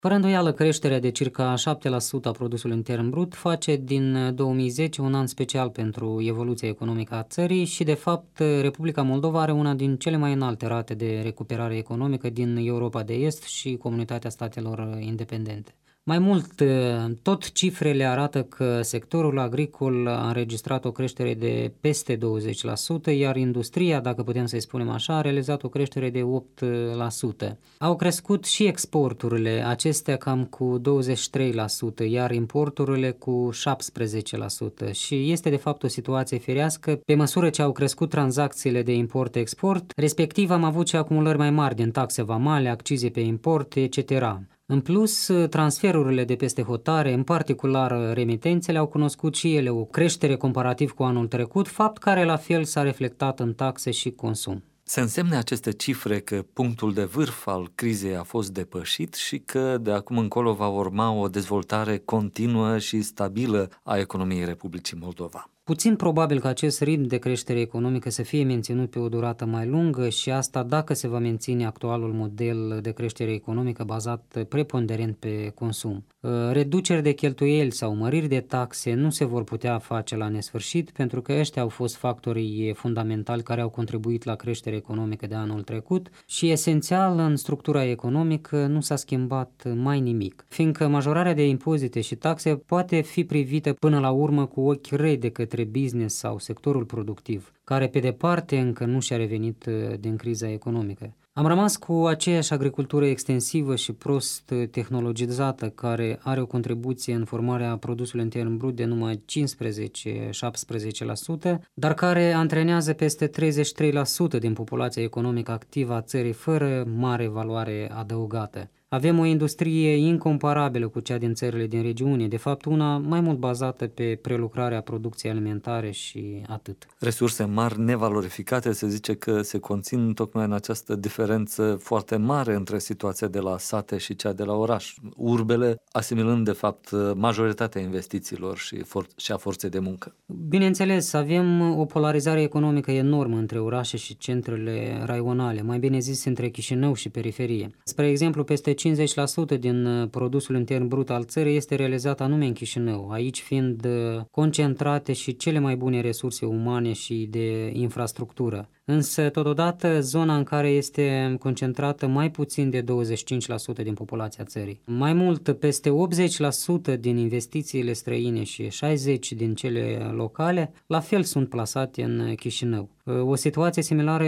Fără îndoială, creșterea de circa 7% a produsului intern brut face din 2010 un an special pentru evoluția economică a țării și, de fapt, Republica Moldova are una din cele mai înalte rate de recuperare economică din Europa de Est și Comunitatea Statelor Independente. Mai mult, tot cifrele arată că sectorul agricol a înregistrat o creștere de peste 20%, iar industria, dacă putem să-i spunem așa, a realizat o creștere de 8%. Au crescut și exporturile, acestea cam cu 23%, iar importurile cu 17%. Și este de fapt o situație firească, pe măsură ce au crescut tranzacțiile de import-export, respectiv am avut și acumulări mai mari din taxe vamale, accize pe import, etc. În plus, transferurile de peste hotare, în particular remitențele, au cunoscut și ele o creștere comparativ cu anul trecut, fapt care la fel s-a reflectat în taxe și consum. Se însemne aceste cifre că punctul de vârf al crizei a fost depășit și că de acum încolo va urma o dezvoltare continuă și stabilă a economiei Republicii Moldova. Puțin probabil că acest ritm de creștere economică să fie menținut pe o durată mai lungă și asta dacă se va menține actualul model de creștere economică bazat preponderent pe consum. Reduceri de cheltuieli sau măriri de taxe nu se vor putea face la nesfârșit pentru că ăștia au fost factorii fundamentali care au contribuit la creșterea economică de anul trecut și esențial în structura economică nu s-a schimbat mai nimic, fiindcă majorarea de impozite și taxe poate fi privită până la urmă cu ochi răi de către business sau sectorul productiv, care pe departe încă nu și-a revenit din criza economică. Am rămas cu aceeași agricultură extensivă și prost tehnologizată, care are o contribuție în formarea produsului intern brut de numai 15-17%, dar care antrenează peste 33% din populația economică activă a țării fără mare valoare adăugată. Avem o industrie incomparabilă cu cea din țările din regiune, de fapt una mai mult bazată pe prelucrarea producției alimentare și atât. Resurse mari nevalorificate se zice că se conțin tocmai în această diferență foarte mare între situația de la sate și cea de la oraș. Urbele asimilând de fapt majoritatea investițiilor și a forței de muncă. Bineînțeles, avem o polarizare economică enormă între orașe și centrele raionale, mai bine zis între Chișinău și periferie. Spre exemplu, peste 50% din produsul intern brut al țării este realizat anume în Chișinău, aici fiind concentrate și cele mai bune resurse umane și de infrastructură. Însă, totodată, zona în care este concentrată mai puțin de 25% din populația țării. Mai mult, peste 80% din investițiile străine și 60% din cele locale, la fel sunt plasate în Chișinău. O situație similară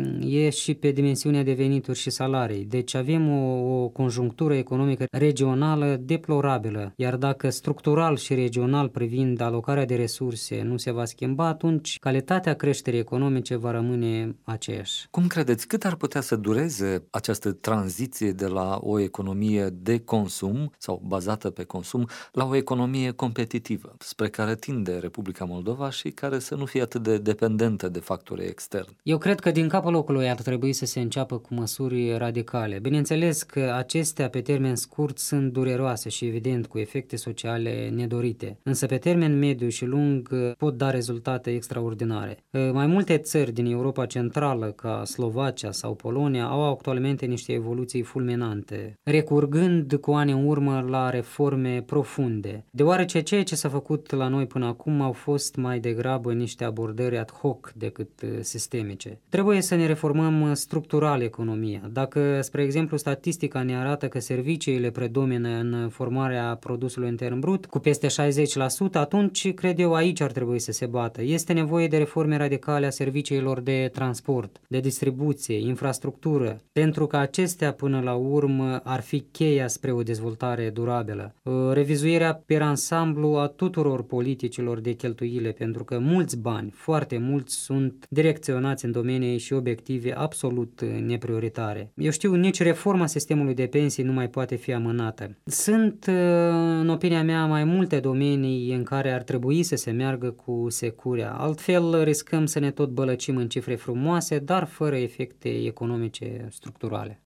e și pe dimensiunea de venituri și salarii. Deci avem o conjunctură economică regională deplorabilă, iar dacă structural și regional privind alocarea de resurse nu se va schimba, atunci calitatea creșterii economice va rămâne aceeași. Cum credeți, cât ar putea să dureze această tranziție de la o economie de consum sau bazată pe consum la o economie competitivă, spre care tinde Republica Moldova și care să nu fie atât de dependentă de factori externi? Eu cred că din capul locului ar trebui să se înceapă cu măsuri radicale. Bineînțeles că acestea pe termen scurt sunt dureroase și evident cu efecte sociale nedorite, însă pe termen mediu și lung pot da rezultate extraordinare. Mai multe țări din Europa Centrală, ca Slovacia sau Polonia, au actualmente niște evoluții fulminante, recurgând cu ani în urmă la reforme profunde, deoarece ceea ce s-a făcut la noi până acum au fost mai degrabă niște abordări ad hoc decât sistemice. Trebuie să ne reformăm structural economia. Dacă, spre exemplu, statistica ne arată că serviciile predomină în formarea produsului intern brut cu peste 60%, atunci cred eu aici ar trebui să se bată. Este nevoie de reforme radicale a serviciilor de transport, de distribuție, infrastructură, pentru că acestea până la urmă ar fi cheia spre o dezvoltare durabilă. Revizuirea per ansamblu a tuturor politicilor de cheltuire, pentru că mulți bani, foarte mulți, sunt direcționați în domenii și obiective absolut neprioritare. Eu știu, nici reforma sistemului de pensii nu mai poate fi amânată. Sunt, în opinia mea, mai multe domenii în care ar trebui să se meargă cu securea. Altfel riscăm să ne tot bălăcim în cifre frumoase, dar fără efecte economice structurale.